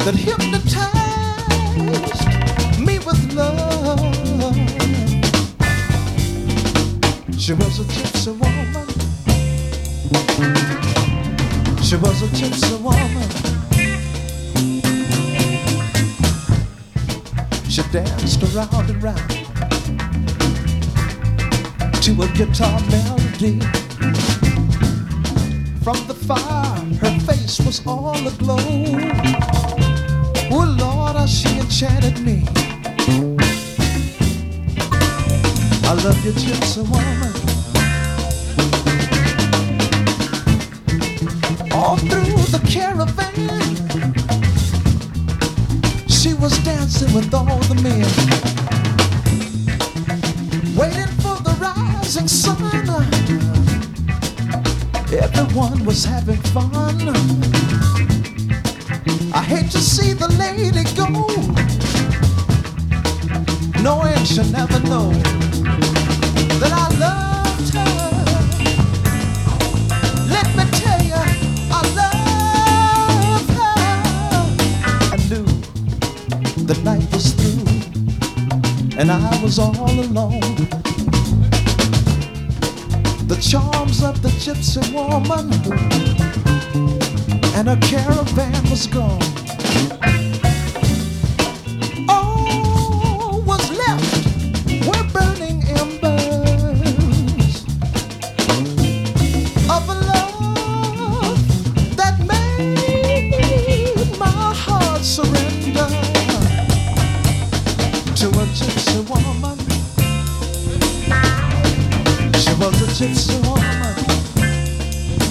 that hypnotized me with love. She was a gypsy woman. She was a gypsy woman. She danced around and round to a guitar melody. From the fire, her face was all aglow. Oh Lord, how she enchanted me. I love you, gypsy woman. All through the caravan, she was dancing with all the men, waiting for the rising sun. Everyone was having fun. I hate to see the lady go, knowing she'll never know that I loved her. Let me tell you, I loved her. I knew the night was through and I was all alone. The charms of the gypsy woman and her caravan was gone. All was left were burning embers of a love that made my heart surrender to a gypsy woman. She was a gypsy woman.